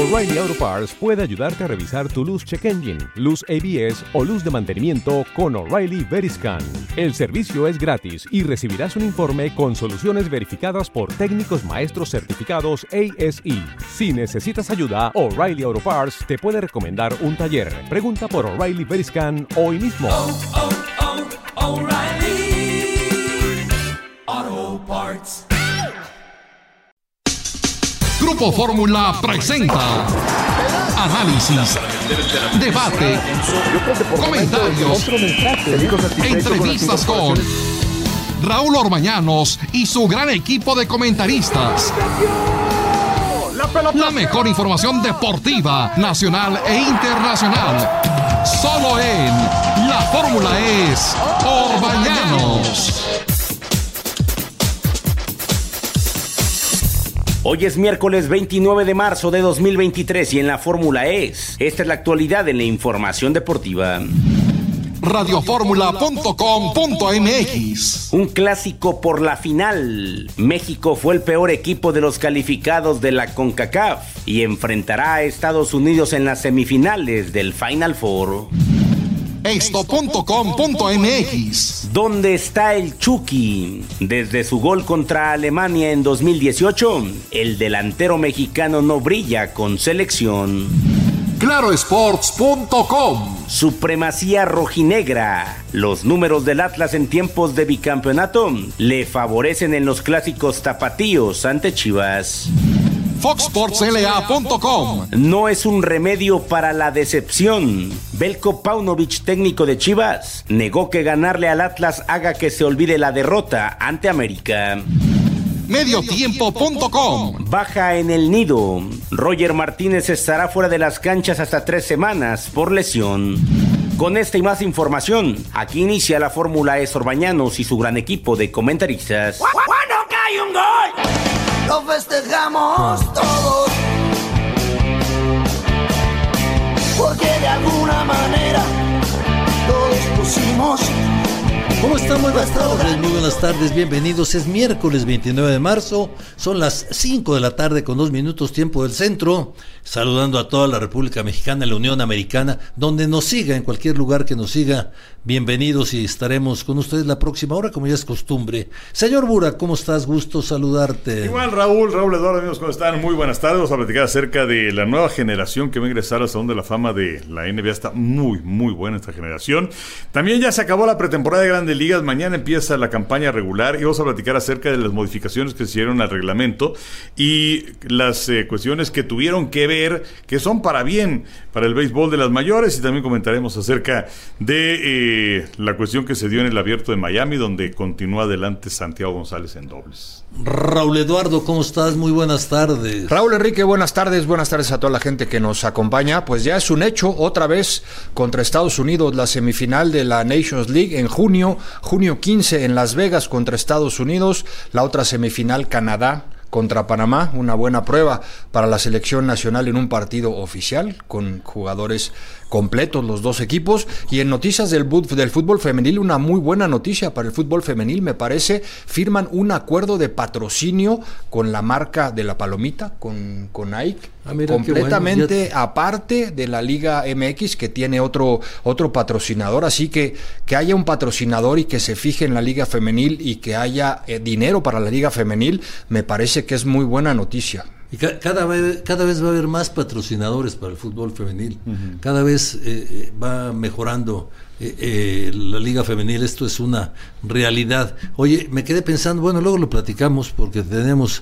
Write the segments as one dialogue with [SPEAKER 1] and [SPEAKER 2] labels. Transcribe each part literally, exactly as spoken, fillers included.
[SPEAKER 1] O'Reilly Auto Parts puede ayudarte a revisar tu luz check engine, luz A B S o luz de mantenimiento con O'Reilly Veriscan. El servicio es gratis y recibirás un informe con soluciones verificadas por técnicos maestros certificados A S E. Si necesitas ayuda, O'Reilly Auto Parts te puede recomendar un taller. Pregunta por O'Reilly Veriscan hoy mismo.
[SPEAKER 2] Oh, oh, oh, O'Reilly Auto Parts.
[SPEAKER 3] Grupo Fórmula presenta análisis, debate, comentarios, entrevistas con Raúl Orbañanos y su gran equipo de comentaristas. La mejor información deportiva, nacional e internacional. Solo en La Fórmula es Orbañanos.
[SPEAKER 4] Hoy es miércoles veintinueve de marzo de dos mil veintitrés y en la Fórmula es. Esta es la actualidad en la información deportiva.
[SPEAKER 3] radio fórmula punto com punto m x.
[SPEAKER 4] Un clásico por la final. México fue el peor equipo de los calificados de la CONCACAF y enfrentará a Estados Unidos en las semifinales del Final Four.
[SPEAKER 3] Esto punto com punto m x.
[SPEAKER 4] ¿Dónde está el Chucky? Desde su gol contra Alemania en dos mil dieciocho, el delantero mexicano no brilla con selección.
[SPEAKER 3] claro sports punto com.
[SPEAKER 4] Supremacía rojinegra. Los números del Atlas en tiempos de bicampeonato le favorecen en los clásicos tapatíos ante Chivas.
[SPEAKER 3] fox sports l a punto com.
[SPEAKER 4] No es un remedio para la decepción. Veljko Paunović, técnico de Chivas, negó que ganarle al Atlas haga que se olvide la derrota ante América.
[SPEAKER 3] medio tiempo punto com.
[SPEAKER 4] Baja en el nido. Roger Martínez estará fuera de las canchas hasta tres semanas por lesión. Con esta y más información, aquí inicia la Fórmula es Orbañanos y su gran equipo de comentaristas.
[SPEAKER 2] ¡Cuando cae un gol! Lo festejamos todos, porque de alguna manera todos pusimos.
[SPEAKER 5] ¿Cómo están? Muy buenas tardes, muy buenas tardes, bienvenidos. Es miércoles veintinueve de marzo, son las cinco de la tarde con dos minutos tiempo del centro. Saludando a toda la República Mexicana, la Unión Americana, donde nos siga, en cualquier lugar que nos siga, bienvenidos y estaremos con ustedes la próxima hora, como ya es costumbre. Señor Bura, ¿cómo estás? Gusto saludarte.
[SPEAKER 6] Igual, Raúl, Raúl Eduardo, amigos, ¿cómo están? Muy buenas tardes. Vamos a platicar acerca de la nueva generación que va a ingresar al Salón de la Fama de la N B A. Está muy, muy buena esta generación. También ya se acabó la pretemporada de Grandes Ligas. Mañana empieza la campaña regular y vamos a platicar acerca de las modificaciones que se hicieron al reglamento y las eh, cuestiones que tuvieron que ver, que son para bien para el béisbol de las mayores, y también comentaremos acerca de eh, la cuestión que se dio en el Abierto de Miami, donde continúa adelante Santiago González en dobles.
[SPEAKER 5] Raúl Eduardo, ¿cómo estás? Muy buenas tardes.
[SPEAKER 7] Raúl Enrique, buenas tardes, buenas tardes a toda la gente que nos acompaña. Pues ya es un hecho, otra vez contra Estados Unidos, la semifinal de la Nations League en junio, junio quince en Las Vegas contra Estados Unidos, la otra semifinal Canadá contra Panamá, una buena prueba para la selección nacional en un partido oficial con jugadores completos los dos equipos. Y en noticias del, del fútbol femenil, una muy buena noticia para el fútbol femenil, me parece. Firman un acuerdo de patrocinio con la marca de la palomita, con, con Nike, ah, mira, completamente bueno, ya... aparte de la Liga M X, que tiene otro, otro patrocinador. Así que que haya un patrocinador y que se fije en la Liga Femenil y que haya eh, dinero para la Liga Femenil, me parece que es muy buena noticia.
[SPEAKER 5] Y ca- cada vez cada vez va a haber más patrocinadores para el fútbol femenil. Uh-huh. Cada vez eh, va mejorando eh, eh, la liga femenil. Esto es una realidad. Oye, me quedé pensando, bueno, luego lo platicamos porque tenemos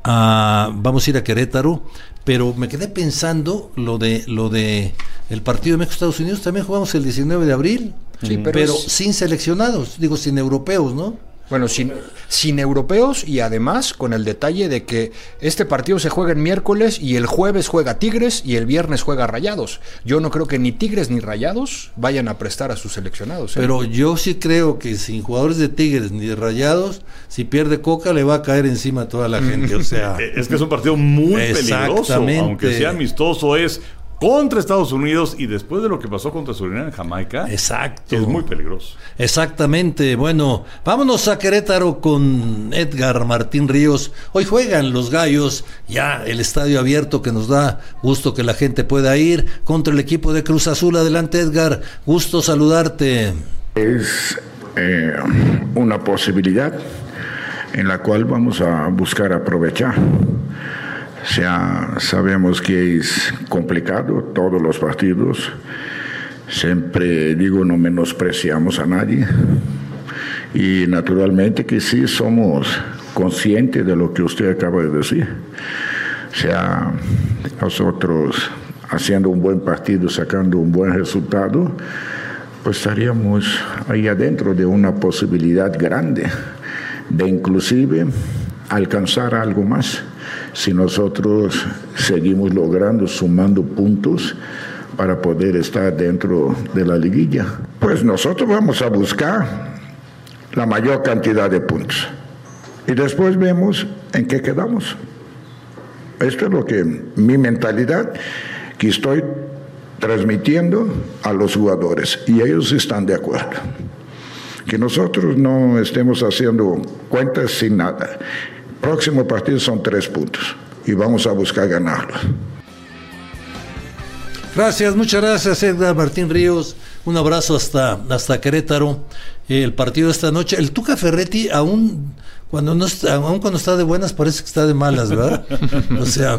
[SPEAKER 5] a, vamos a ir a Querétaro, pero me quedé pensando lo de lo de el partido de México-Estados Unidos. También jugamos el diecinueve de abril, sí, pero, pero es... sin seleccionados, digo, sin europeos, ¿no?
[SPEAKER 7] Bueno, sin, sin europeos, y además con el detalle de que este partido se juega en miércoles y el jueves juega Tigres y el viernes juega Rayados. Yo no creo que ni Tigres ni Rayados vayan a prestar a sus seleccionados, ¿eh?
[SPEAKER 5] Pero yo sí creo que sin jugadores de Tigres ni de Rayados, si pierde Coca le va a caer encima a toda la gente. O sea,
[SPEAKER 6] es que es un partido muy peligroso, aunque sea amistoso, es contra Estados Unidos y después de lo que pasó contra Surinam en Jamaica.
[SPEAKER 5] Exacto.
[SPEAKER 6] Es muy peligroso.
[SPEAKER 5] Exactamente. Bueno, vámonos a Querétaro con Edgar Martín Ríos. Hoy juegan los Gallos, ya el estadio abierto, que nos da gusto que la gente pueda ir, contra el equipo de Cruz Azul. Adelante, Edgar, gusto saludarte.
[SPEAKER 8] Es eh, una posibilidad en la cual vamos a buscar aprovechar. Ya sabemos que es complicado todos los partidos. Siempre digo, no menospreciamos a nadie. Y naturalmente que sí somos conscientes de lo que usted acaba de decir. O sea, nosotros haciendo un buen partido, sacando un buen resultado, pues estaríamos ahí adentro de una posibilidad grande de inclusive alcanzar algo más si nosotros seguimos logrando, sumando puntos para poder estar dentro de la liguilla. Pues nosotros vamos a buscar la mayor cantidad de puntos y después vemos en qué quedamos. Esto es lo que mi mentalidad que estoy transmitiendo a los jugadores y ellos están de acuerdo. Que nosotros no estemos haciendo cuentas sin nada. Próximo partido son tres puntos y vamos a buscar ganarlos.
[SPEAKER 5] Gracias, muchas gracias, Edgar Martín Ríos. Un abrazo hasta, hasta Querétaro. El partido de esta noche. El Tuca Ferretti, aún cuando no está, aún cuando está de buenas, parece que está de malas, ¿verdad? O sea,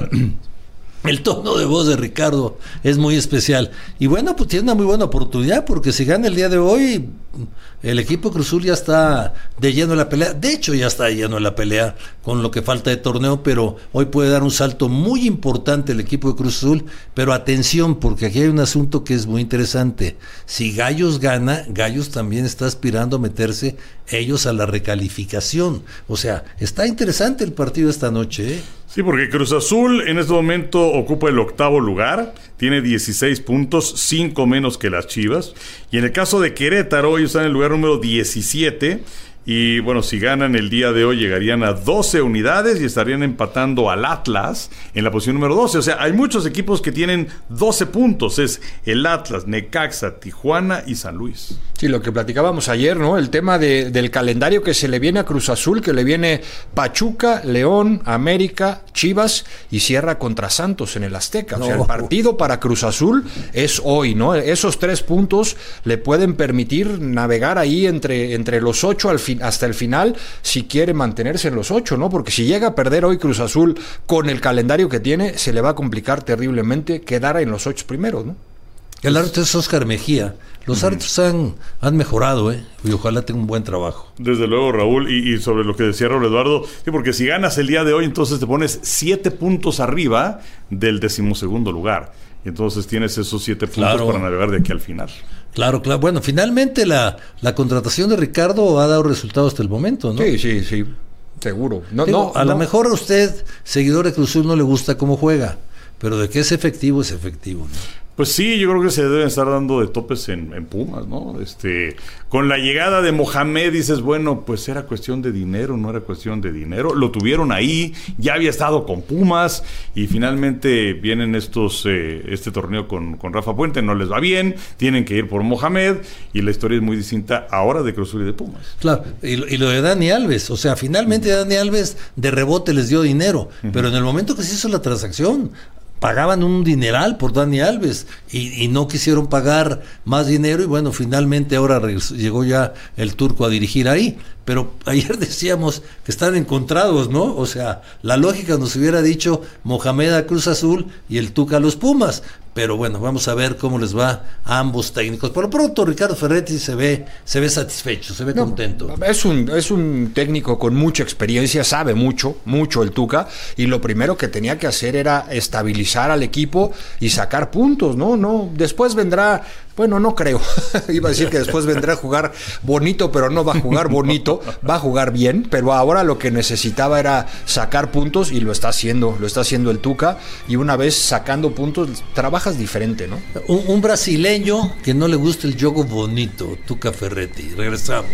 [SPEAKER 5] el tono de voz de Ricardo es muy especial. Y bueno, pues tiene una muy buena oportunidad, porque si gana el día de hoy, el equipo Cruz Azul ya está de lleno en la pelea. De hecho, ya está de lleno en la pelea con lo que falta de torneo, pero hoy puede dar un salto muy importante el equipo de Cruz Azul. Pero atención, porque aquí hay un asunto que es muy interesante. Si Gallos gana, Gallos también está aspirando a meterse ellos a la recalificación. O sea, está interesante el partido esta noche, ¿eh?
[SPEAKER 6] Sí, porque Cruz Azul en este momento ocupa el octavo lugar, tiene dieciséis puntos, cinco menos que las Chivas. Y en el caso de Querétaro, ellos están en el lugar número diecisiete. Y bueno, si ganan el día de hoy llegarían a doce unidades y estarían empatando al Atlas en la posición número doce. O sea, hay muchos equipos que tienen doce puntos. Es el Atlas, Necaxa, Tijuana y San Luis.
[SPEAKER 7] Sí, lo que platicábamos ayer, ¿no? El tema de, del calendario que se le viene a Cruz Azul, que le viene Pachuca, León, América, Chivas y cierra contra Santos en el Azteca. No. O sea, el partido para Cruz Azul es hoy, ¿no? Esos tres puntos le pueden permitir navegar ahí entre, entre los ocho al fin, hasta el final, si quiere mantenerse en los ocho, ¿no? Porque si llega a perder hoy Cruz Azul con el calendario que tiene, se le va a complicar terriblemente quedar en los ocho primeros, ¿no?
[SPEAKER 5] El árbitro es Oscar Mejía. Los uh-huh. árbitros han, han mejorado, ¿eh? Y ojalá tenga un buen trabajo.
[SPEAKER 6] Desde luego, Raúl, y, y sobre lo que decía Raúl Eduardo, sí, porque si ganas el día de hoy, entonces te pones siete puntos arriba del decimosegundo lugar. Y entonces tienes esos siete puntos claro. para navegar de aquí al final.
[SPEAKER 5] Claro, claro. Bueno, finalmente la, la contratación de Ricardo ha dado resultados hasta el momento, ¿no?
[SPEAKER 7] Sí, sí, sí. Seguro. No,
[SPEAKER 5] Digo,
[SPEAKER 7] no,
[SPEAKER 5] a
[SPEAKER 7] no.
[SPEAKER 5] lo mejor a usted, seguidor de Cruz Azul, no le gusta cómo juega, pero de que es efectivo, es efectivo, ¿no?
[SPEAKER 6] Pues sí, yo creo que se deben estar dando de topes en, en Pumas, ¿no? Este, con la llegada de Mohamed dices, bueno, pues era cuestión de dinero, no era cuestión de dinero. Lo tuvieron ahí, ya había estado con Pumas y finalmente vienen estos, eh, este torneo con, con Rafa Puente, no les va bien, tienen que ir por Mohamed y la historia es muy distinta ahora de Cruz Azul y de Pumas.
[SPEAKER 5] Claro, y lo, y lo de Dani Alves, o sea, finalmente uh-huh. Dani Alves de rebote les dio dinero, uh-huh. pero en el momento que se hizo la transacción, pagaban un dineral por Dani Alves y, y no quisieron pagar más dinero y bueno, finalmente ahora llegó ya el turco a dirigir ahí. Pero ayer decíamos que están encontrados, ¿no? O sea, la lógica nos hubiera dicho Mohamed a Cruz Azul y el Tuca a los Pumas. Pero bueno, vamos a ver cómo les va a ambos técnicos. Por lo pronto, Ricardo Ferretti se ve, se ve satisfecho, se ve no, contento.
[SPEAKER 7] Es un, es un técnico con mucha experiencia, sabe mucho, mucho el Tuca, y lo primero que tenía que hacer era estabilizar al equipo y sacar puntos, ¿no? No, después vendrá, bueno, no creo, iba a decir que después vendrá a jugar bonito, pero no va a jugar bonito, va a jugar bien, pero ahora lo que necesitaba era sacar puntos y lo está haciendo, lo está haciendo el Tuca, y una vez sacando puntos, trabajas diferente, ¿no?
[SPEAKER 5] Un, un brasileño que no le gusta el juego bonito, Tuca Ferretti. Regresamos.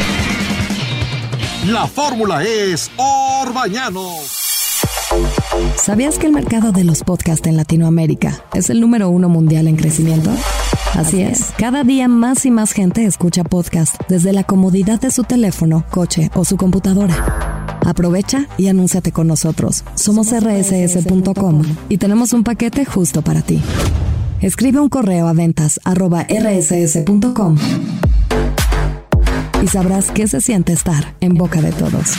[SPEAKER 3] La fórmula es Orbañanos.
[SPEAKER 9] ¿Sabías que el mercado de los podcasts en Latinoamérica es el número uno mundial en crecimiento? Así es, cada día más y más gente escucha podcasts desde la comodidad de su teléfono, coche o su computadora. Aprovecha y anúnciate con nosotros. Somos erre ese ese punto com y tenemos un paquete justo para ti. Escribe un correo a ventas arroba erre ese ese punto com y sabrás qué se siente estar en boca de todos.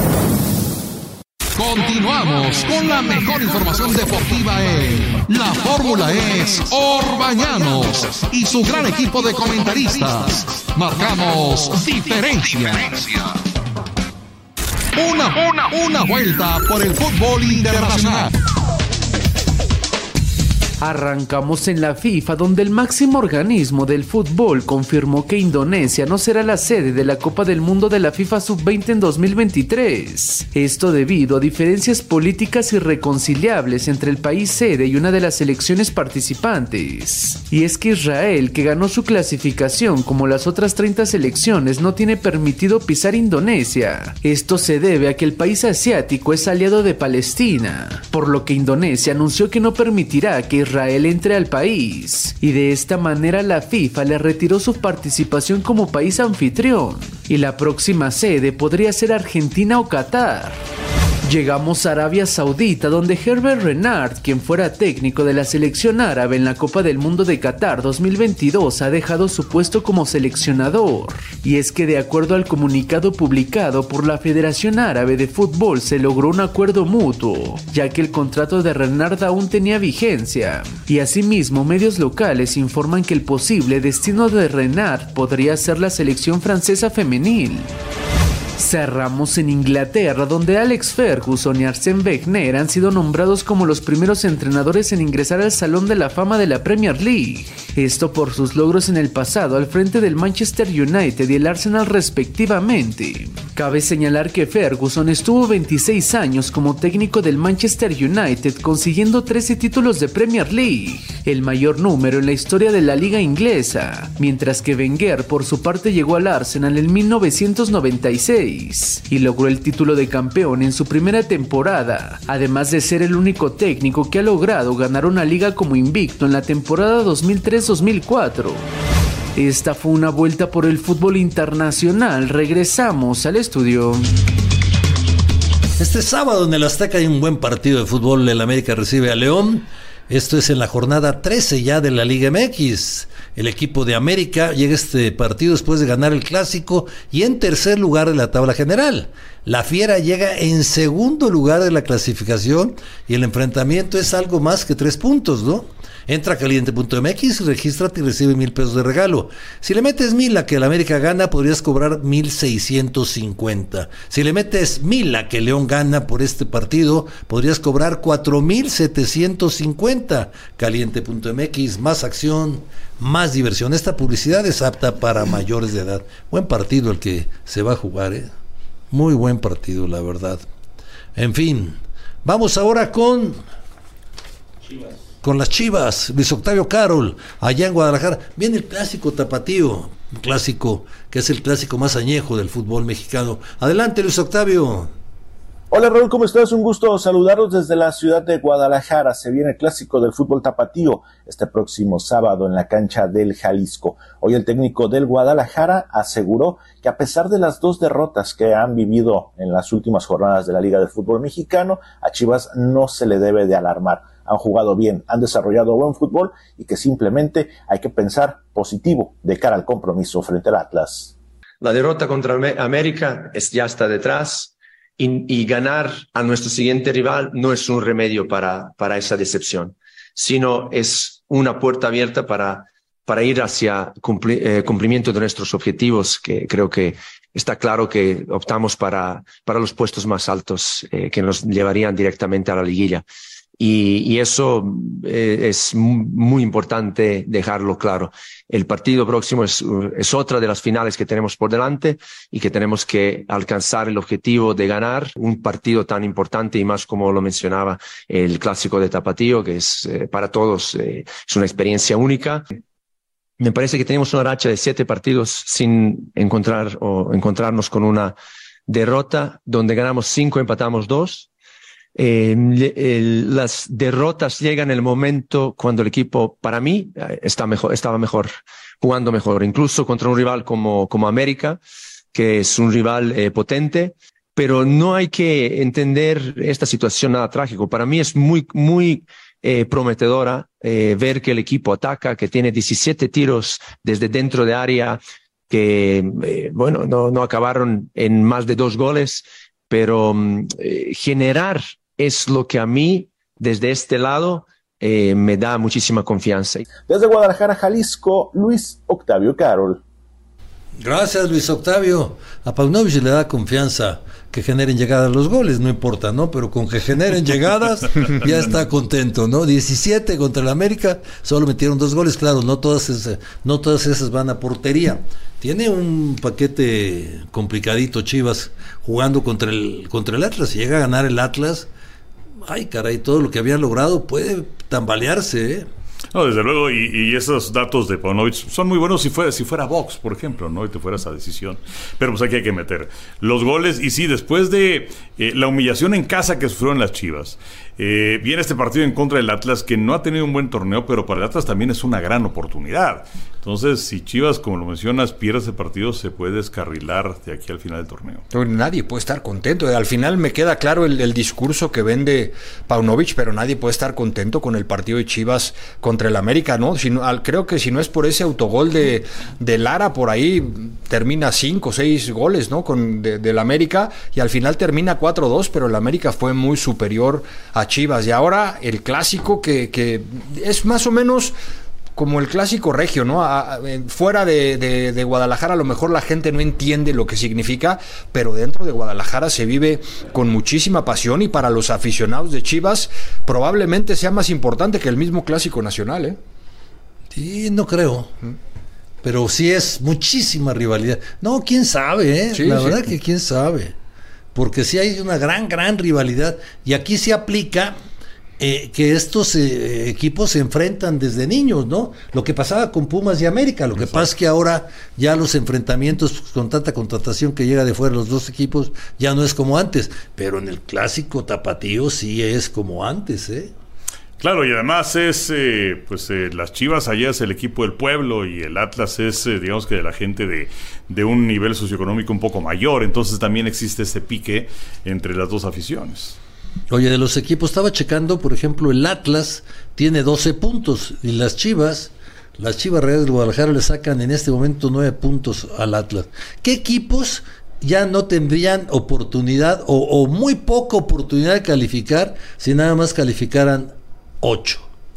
[SPEAKER 3] Continuamos con la mejor información deportiva en La Fórmula es Orbañanos y su gran equipo de comentaristas. Marcamos diferencia. Una, una, una vuelta por el fútbol internacional.
[SPEAKER 10] Arrancamos en la FIFA, donde el máximo organismo del fútbol confirmó que Indonesia no será la sede de la Copa del Mundo de la FIFA sub veinte en dos mil veintitrés. Esto debido a diferencias políticas irreconciliables entre el país sede y una de las selecciones participantes. Y es que Israel, que ganó su clasificación como las otras treinta selecciones, no tiene permitido pisar Indonesia. Esto se debe a que el país asiático es aliado de Palestina, por lo que Indonesia anunció que no permitirá que Israel Israel entre al país, y de esta manera la FIFA le retiró su participación como país anfitrión, y la próxima sede podría ser Argentina o Qatar. Llegamos a Arabia Saudita, donde Herbert Renard, quien fuera técnico de la selección árabe en la Copa del Mundo de Qatar dos mil veintidós, ha dejado su puesto como seleccionador. Y es que de acuerdo al comunicado publicado por la Federación Árabe de Fútbol se logró un acuerdo mutuo, ya que el contrato de Renard aún tenía vigencia. Y asimismo, medios locales informan que el posible destino de Renard podría ser la selección francesa femenil. Cerramos en Inglaterra, donde Alex Ferguson y Arsène Wenger han sido nombrados como los primeros entrenadores en ingresar al Salón de la Fama de la Premier League. Esto por sus logros en el pasado al frente del Manchester United y el Arsenal respectivamente. Cabe señalar que Ferguson estuvo veintiséis años como técnico del Manchester United, consiguiendo trece títulos de Premier League, el mayor número en la historia de la liga inglesa, mientras que Wenger por su parte llegó al Arsenal en mil novecientos noventa y seis y logró el título de campeón en su primera temporada, además de ser el único técnico que ha logrado ganar una liga como invicto en la temporada dos mil tres dos mil cuatro. Esta fue una vuelta por el fútbol internacional. Regresamos al estudio.
[SPEAKER 5] Este sábado en el Azteca hay un buen partido de fútbol. El América recibe a León. Esto es en la jornada trece ya de la Liga eme equis. El equipo de América llega a este partido después de ganar el Clásico y en tercer lugar de la tabla general. La Fiera llega en segundo lugar de la clasificación y el enfrentamiento es algo más que tres puntos, ¿no? Entra a caliente punto eme equis, regístrate y recibe mil pesos de regalo. Si le metes mil a que el América gana, podrías cobrar mil seiscientos cincuenta. Si le metes mil a que León gana por este partido, podrías cobrar cuatro mil setecientos cincuenta. caliente punto eme equis, más acción, más diversión. Esta publicidad es apta para mayores de edad. Buen partido el que se va a jugar, ¿eh? Muy buen partido, la verdad. En fin, vamos ahora con... Chivas. Con las Chivas, Luis Octavio Carol, allá en Guadalajara. Viene el clásico tapatío, un clásico que es el clásico más añejo del fútbol mexicano. Adelante, Luis Octavio.
[SPEAKER 11] Hola Raúl, ¿cómo estás? Un gusto saludarlos desde la ciudad de Guadalajara. Se viene el clásico del fútbol tapatío este próximo sábado en la cancha del Jalisco. Hoy el técnico del Guadalajara aseguró que a pesar de las dos derrotas que han vivido en las últimas jornadas de la Liga de Fútbol Mexicano, a Chivas no se le debe de alarmar. Han jugado bien, han desarrollado buen fútbol y que simplemente hay que pensar positivo de cara al compromiso frente al Atlas.
[SPEAKER 12] La derrota contra América es, ya está detrás. Y, y ganar a nuestro siguiente rival no es un remedio para, para esa decepción, sino es una puerta abierta para, para ir hacia cumpli, eh, cumplimiento de nuestros objetivos, que creo que está claro que optamos para, para los puestos más altos eh, que nos llevarían directamente a la liguilla. Y, y eso eh, es muy importante dejarlo claro. El partido próximo es, es otra de las finales que tenemos por delante y que tenemos que alcanzar el objetivo de ganar un partido tan importante y más como lo mencionaba el clásico de Tapatío, que es eh, para todos eh, es una experiencia única. Me parece que tenemos una racha de siete partidos sin encontrar o encontrarnos con una derrota, donde ganamos cinco, empatamos dos. Eh, el, las derrotas llegan en el momento cuando el equipo, para mí, está mejor, estaba mejor, jugando mejor, incluso contra un rival como, como América, que es un rival eh, potente, pero no hay que entender esta situación nada trágico. Para mí es muy, muy eh, prometedora eh, ver que el equipo ataca, que tiene diecisiete tiros desde dentro de área, que, eh, bueno, no, no acabaron en más de dos goles, pero eh, generar es lo que a mí, desde este lado, eh, me da muchísima confianza.
[SPEAKER 11] Desde Guadalajara, Jalisco, Luis Octavio Carol.
[SPEAKER 5] Gracias, Luis Octavio. A Paunovic le da confianza que generen llegadas los goles, no importa, ¿no? Pero con que generen llegadas ya está contento, ¿no? diecisiete contra el América, solo metieron dos goles, claro, no todas esas, no todas esas van a portería. Tiene un paquete complicadito Chivas jugando contra el contra el Atlas. Si llega a ganar el Atlas, ay caray, todo lo que había logrado puede tambalearse, ¿eh?
[SPEAKER 6] No, desde luego, y, y esos datos de Paunovic son muy buenos si fuera, si fuera box, por ejemplo, ¿no? Y te fuera esa decisión. Pero pues aquí hay que meter los goles. Y sí, después de eh, la humillación en casa que sufrieron las Chivas, eh, viene este partido en contra del Atlas, que no ha tenido un buen torneo, pero para el Atlas también es una gran oportunidad. Entonces, si Chivas, como lo mencionas, pierde ese partido, se puede descarrilar de aquí al final del torneo.
[SPEAKER 7] Nadie puede estar contento. Al final me queda claro el, el discurso que vende Paunovic, pero nadie puede estar contento con el partido de Chivas contra el América, ¿no? Si no al, creo que si no es por ese autogol de, de Lara, por ahí termina cinco o seis goles, ¿no? Con de, del América, y al final termina cuatro dos, pero el América fue muy superior a Chivas. Y ahora el clásico que, que es más o menos como el clásico regio, ¿no? A, a, fuera de, de, de Guadalajara a lo mejor la gente no entiende lo que significa, pero dentro de Guadalajara se vive con muchísima pasión, y para los aficionados de Chivas probablemente sea más importante que el mismo clásico nacional, ¿eh?
[SPEAKER 5] Sí, no creo. Pero sí es muchísima rivalidad. No, quién sabe, ¿eh? Sí, la sí. verdad que quién sabe. Porque sí hay una gran, gran rivalidad. Y aquí se aplica Eh, que estos eh, equipos se enfrentan desde niños, ¿no? Lo que pasaba con Pumas y América, lo que Exacto. pasa es que ahora ya los enfrentamientos, pues, con tanta contratación que llega de fuera los dos equipos, ya no es como antes, pero en el clásico tapatío sí es como antes, ¿eh?
[SPEAKER 6] Claro, y además es, eh, pues eh, las Chivas allá es el equipo del pueblo, y el Atlas es, eh, digamos que de la gente de, de un nivel socioeconómico un poco mayor, entonces también existe ese pique entre las dos aficiones.
[SPEAKER 5] Oye, de los equipos estaba checando, por ejemplo, el Atlas tiene doce puntos, y las Chivas, las Chivas Reales de Guadalajara le sacan en este momento nueve puntos al Atlas. ¿Qué equipos ya no tendrían oportunidad o, o muy poca oportunidad de calificar si nada más calificaran ocho?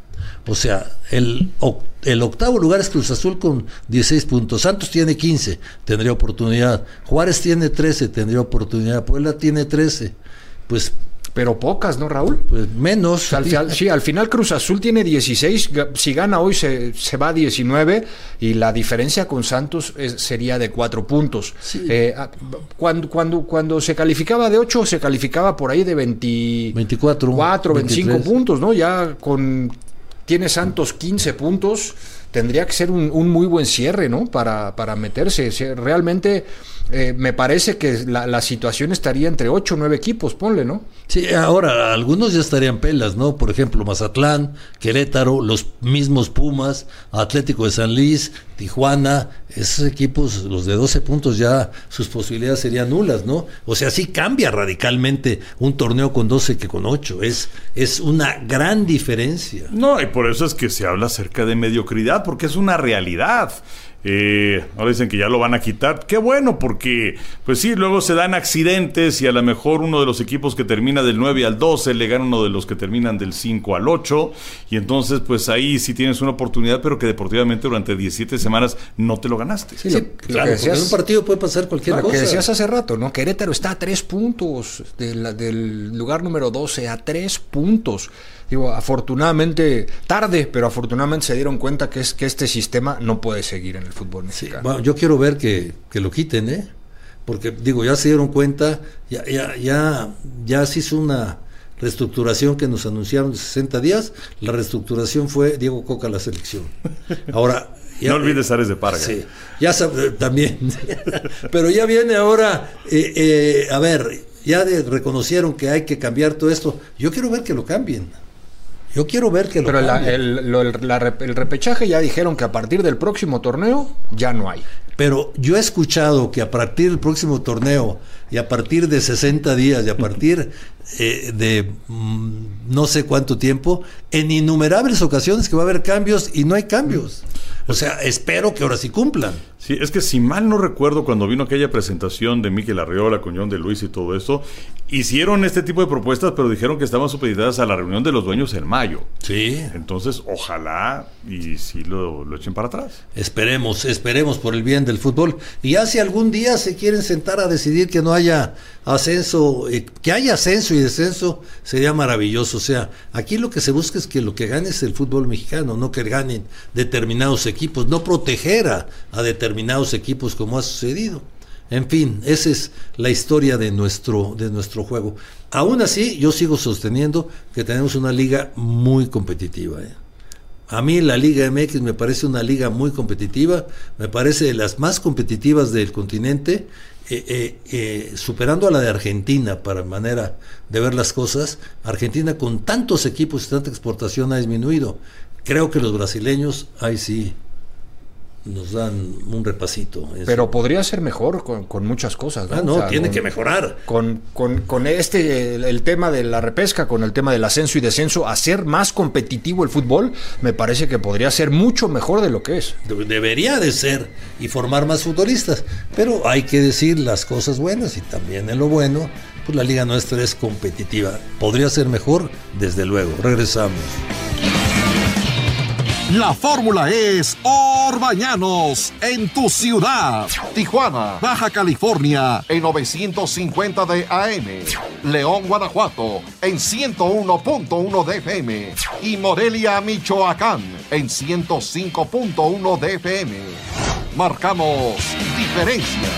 [SPEAKER 5] O sea, el, el octavo lugar es Cruz Azul con dieciséis puntos, Santos tiene quince, tendría oportunidad, Juárez tiene trece, tendría oportunidad, Puebla tiene trece, pues
[SPEAKER 7] pero pocas, ¿no, Raúl?
[SPEAKER 5] Pues menos.
[SPEAKER 7] Al, fi- sí, al final Cruz Azul tiene dieciséis, si gana hoy se, se va a diecinueve, y la diferencia con Santos es, sería de cuatro puntos. Sí. Eh, cuando, cuando, cuando se calificaba de ocho, se calificaba por ahí de veinte,
[SPEAKER 5] veinticuatro,
[SPEAKER 7] cuatro, veinticinco puntos, ¿no? Ya con tiene Santos quince puntos, tendría que ser un, un muy buen cierre, ¿no? Para, para meterse. Realmente eh, me parece que la, la situación estaría entre ocho o nueve equipos, ponle, ¿no?
[SPEAKER 5] Sí, ahora algunos ya estarían pelas, ¿no? Por ejemplo, Mazatlán, Querétaro, los mismos Pumas, Atlético de San Luis, Tijuana, esos equipos, los de doce puntos, ya sus posibilidades serían nulas, ¿no? O sea, sí cambia radicalmente un torneo con doce que con ocho, es, es una gran diferencia.
[SPEAKER 6] No, y por eso es que se habla acerca de mediocridad, porque es una realidad. Eh, ahora dicen que ya lo van a quitar. Qué bueno, porque pues sí, luego se dan accidentes y a lo mejor uno de los equipos que termina del nueve al doce le gana uno de los que terminan del cinco al ocho, y entonces pues ahí sí tienes una oportunidad, pero que deportivamente durante diecisiete semanas no te lo ganaste.
[SPEAKER 5] Sí, sí, lo, claro, decías, porque en un partido puede pasar cualquier
[SPEAKER 7] lo
[SPEAKER 5] cosa.
[SPEAKER 7] Lo que decías hace rato, ¿no? Querétaro está a tres puntos del, del lugar número doce, a tres puntos. Digo, afortunadamente, tarde, pero afortunadamente se dieron cuenta que es que este sistema no puede seguir en el fútbol mexicano.
[SPEAKER 5] Sí, bueno, yo quiero ver que, que lo quiten, ¿eh? Porque, digo, ya se dieron cuenta, ya, ya, ya, ya se hizo una reestructuración que nos anunciaron de sesenta días, la reestructuración fue Diego Coca a la selección. Ahora...
[SPEAKER 6] Ya, no olvides Ares de Parga.
[SPEAKER 5] Sí, ya sabe, también. Pero ya viene ahora, eh, eh, a ver... ya de, reconocieron que hay que cambiar todo esto. Yo quiero ver que lo cambien. Yo quiero ver que lo
[SPEAKER 7] Pero
[SPEAKER 5] cambien.
[SPEAKER 7] La, el, lo, el, la, el repechaje ya dijeron que a partir del próximo torneo ya no hay.
[SPEAKER 5] Pero yo he escuchado que a partir del próximo torneo y a partir de sesenta días y a partir eh, de mm, no sé cuánto tiempo, en innumerables ocasiones que va a haber cambios y no hay cambios. O sea, espero que ahora sí cumplan.
[SPEAKER 6] Sí, es que si mal no recuerdo, cuando vino aquella presentación de Mikel Arriola, con John de Luis y todo esto, hicieron este tipo de propuestas, pero dijeron que estaban supeditadas a la reunión de los dueños en mayo.
[SPEAKER 5] Sí.
[SPEAKER 6] Entonces, ojalá y sí lo, lo echen para atrás.
[SPEAKER 5] Esperemos, esperemos por el bien del fútbol. Y ya si algún día se quieren sentar a decidir que no haya ascenso, eh, que haya ascenso y descenso, sería maravilloso. O sea, aquí lo que se busca es que lo que gane es el fútbol mexicano, no que ganen determinados equipos, no proteger a, a determinados equipos como ha sucedido. En fin, esa es la historia de nuestro, de nuestro juego. Aún así, yo sigo sosteniendo que tenemos una liga muy competitiva, ¿eh? A mí la Liga M X me parece una liga muy competitiva, me parece de las más competitivas del continente, eh, eh, eh, superando a la de Argentina para manera de ver las cosas. Argentina con tantos equipos y tanta exportación ha disminuido. Creo que los brasileños, ahí sí, nos dan un repasito. Eso.
[SPEAKER 7] Pero podría ser mejor con, con muchas cosas, ¿no?
[SPEAKER 5] Ah, no,
[SPEAKER 7] o sea,
[SPEAKER 5] tiene
[SPEAKER 7] con,
[SPEAKER 5] que mejorar.
[SPEAKER 7] Con, con, con este, el, el tema de la repesca, con el tema del ascenso y descenso, hacer más competitivo el fútbol, me parece que podría ser mucho mejor de lo que es.
[SPEAKER 5] Debería de ser, y formar más futbolistas, pero hay que decir las cosas buenas, y también en lo bueno, pues la liga nuestra es competitiva. Podría ser mejor, desde luego. Regresamos.
[SPEAKER 3] La fórmula es Orbañanos en tu ciudad. Tijuana, Baja California en novecientos cincuenta de A M. León, Guanajuato en ciento uno punto uno de F M. Y Morelia, Michoacán en ciento cinco punto uno de F M. Marcamos diferencia.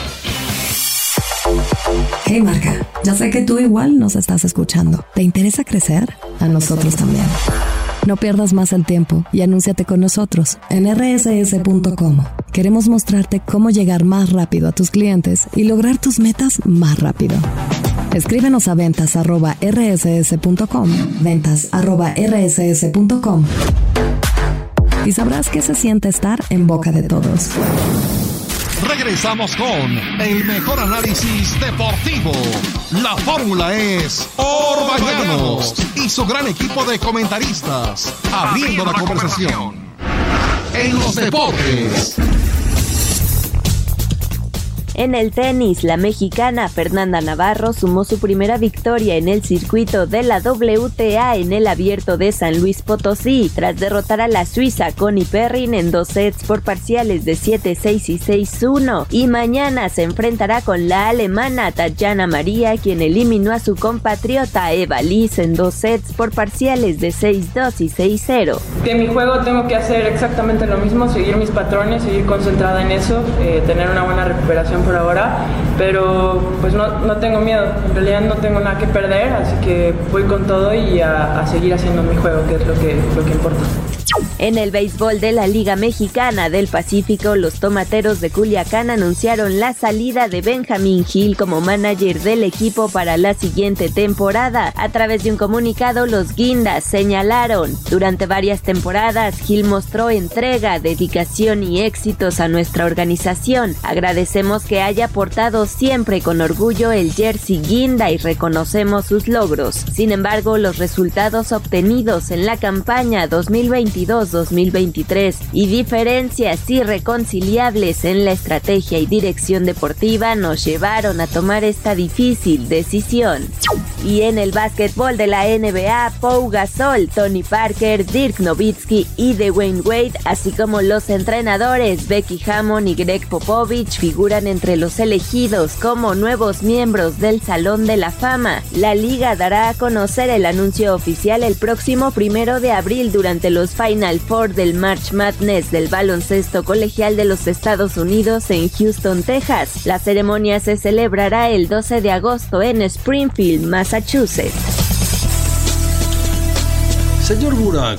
[SPEAKER 9] Hey Marca, ya sé que tú igual nos estás escuchando. ¿Te interesa crecer? A nosotros también. No pierdas más el tiempo y anúnciate con nosotros en erre ese ese punto com. Queremos mostrarte cómo llegar más rápido a tus clientes y lograr tus metas más rápido. Escríbenos a ventas arroba erre ese ese punto com, ventas arroba erre ese ese punto com, y sabrás qué se siente estar en boca de todos.
[SPEAKER 3] Regresamos con el mejor análisis deportivo. La fórmula es Orbañanos y su gran equipo de comentaristas, abriendo la conversación en los deportes.
[SPEAKER 13] En el tenis, la mexicana Fernanda Navarro sumó su primera victoria en el circuito de la doble u te a en el Abierto de San Luis Potosí, tras derrotar a la suiza Connie Perrin en dos sets por parciales de siete seis y seis uno. Y mañana se enfrentará con la alemana Tatjana María, quien eliminó a su compatriota Eva Liz en dos sets por parciales de seis dos y seis cero.
[SPEAKER 14] Que en mi juego tengo que hacer exactamente lo mismo, seguir mis patrones, seguir concentrada en eso, eh, tener una buena recuperación por ahora, pero pues no, no tengo miedo, en realidad no tengo nada que perder, así que voy con todo y a, a seguir haciendo mi juego, que es lo que, lo que importa.
[SPEAKER 13] En el béisbol de la Liga Mexicana del Pacífico, los Tomateros de Culiacán anunciaron la salida de Benjamín Gil como manager del equipo para la siguiente temporada. A través de un comunicado, los Guindas señalaron: durante varias temporadas, Gil mostró entrega, dedicación y éxitos a nuestra organización. Agradecemos que haya portado siempre con orgullo el jersey guinda y reconocemos sus logros. Sin embargo, los resultados obtenidos en la campaña dos mil veintidós dos mil veintitrés y diferencias irreconciliables en la estrategia y dirección deportiva nos llevaron a tomar esta difícil decisión. Y en el básquetbol de la N B A, Pau Gasol, Tony Parker, Dirk Nowitzki y Dwayne Wade, así como los entrenadores Becky Hammon y Greg Popovich, figuran entre los elegidos como nuevos miembros del Salón de la Fama. La liga dará a conocer el anuncio oficial el próximo primero de abril durante los Final Four del March Madness del baloncesto colegial de los Estados Unidos en Houston, Texas. La ceremonia se celebrará el doce de agosto en Springfield, Massachusetts.
[SPEAKER 5] Señor Burak,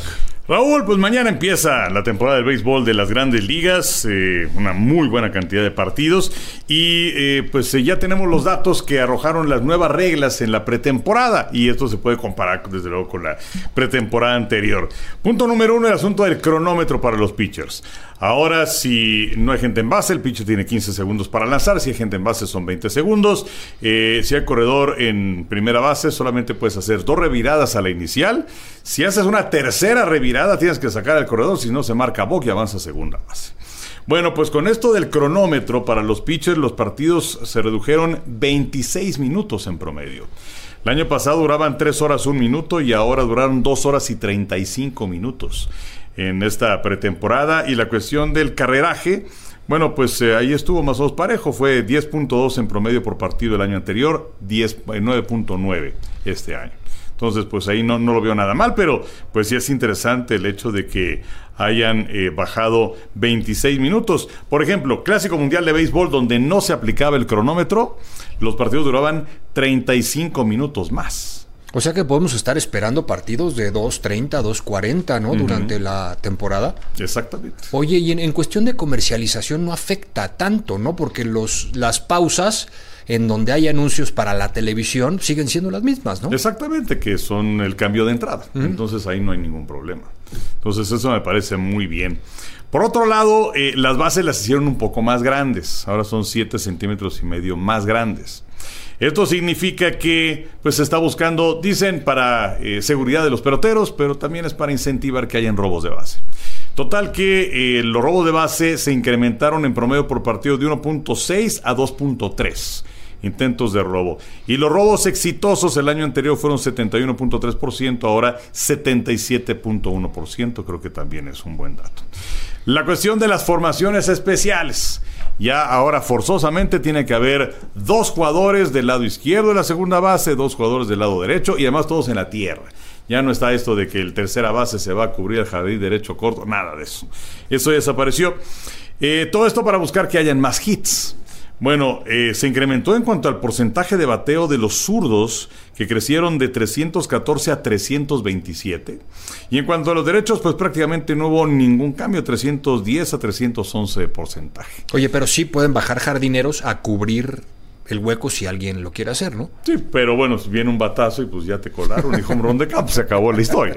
[SPEAKER 6] Raúl, pues mañana empieza la temporada del béisbol de las grandes ligas, eh, una muy buena cantidad de partidos y eh, pues eh, ya tenemos los datos que arrojaron las nuevas reglas en la pretemporada y esto se puede comparar desde luego con la pretemporada anterior. Punto número uno, el asunto del cronómetro para los pitchers. Ahora, si no hay gente en base, el pitcher tiene quince segundos para lanzar. Si hay gente en base, son veinte segundos. Eh, si hay corredor en primera base, solamente puedes hacer dos reviradas a la inicial. Si haces una tercera revirada, tienes que sacar al corredor. Si no, se marca walk y avanza a segunda base. Bueno, pues con esto del cronómetro para los pitchers, los partidos se redujeron veintiséis minutos en promedio. El año pasado duraban tres horas un minuto y ahora duraron dos horas y treinta y cinco minutos en esta pretemporada. Y la cuestión del carreraje, bueno, pues eh, ahí estuvo más o menos parejo, fue diez punto dos en promedio por partido el año anterior, nueve punto nueve este año. Entonces, pues ahí no, no lo veo nada mal, pero pues sí es interesante el hecho de que hayan eh, bajado veintiséis minutos. Por ejemplo, Clásico Mundial de Béisbol, donde no se aplicaba el cronómetro, los partidos duraban treinta y cinco minutos más.
[SPEAKER 7] O sea que podemos estar esperando partidos de dos treinta, dos cuarenta, ¿no? Uh-huh. Durante la temporada.
[SPEAKER 6] Exactamente.
[SPEAKER 7] Oye, y en, en cuestión de comercialización no afecta tanto, ¿no? Porque los, las pausas en donde hay anuncios para la televisión siguen siendo las mismas, ¿no?
[SPEAKER 6] Exactamente, que son el cambio de entrada. Uh-huh. Entonces ahí no hay ningún problema. Entonces eso me parece muy bien. Por otro lado, eh, las bases las hicieron un poco más grandes. Ahora son siete centímetros y medio más grandes. Esto significa que pues se está buscando, dicen, para eh, seguridad de los peloteros, pero también es para incentivar que hayan robos de base. Total que eh, los robos de base se incrementaron en promedio por partido de uno punto seis a dos punto tres intentos de robo. Y los robos exitosos el año anterior fueron setenta y uno punto tres por ciento, ahora setenta y siete punto uno por ciento. Creo que también es un buen dato. La cuestión de las formaciones especiales. Ya ahora forzosamente tiene que haber dos jugadores del lado izquierdo de la segunda base, dos jugadores del lado derecho y además todos en la tierra. Ya no está esto de que el tercera base se va a cubrir el jardín derecho corto, nada de eso. Eso ya desapareció. Eh, todo esto para buscar que hayan más hits. Bueno, eh, se incrementó en cuanto al porcentaje de bateo de los zurdos, que crecieron de trescientos catorce a trescientos veintisiete. Y en cuanto a los derechos, pues prácticamente no hubo ningún cambio, trescientos diez a trescientos once de porcentaje.
[SPEAKER 7] Oye, pero sí pueden bajar jardineros a cubrir el hueco si alguien lo quiere hacer, ¿no?
[SPEAKER 6] Sí, pero bueno, viene un batazo y pues ya te colaron y home run de campo, se acabó la historia.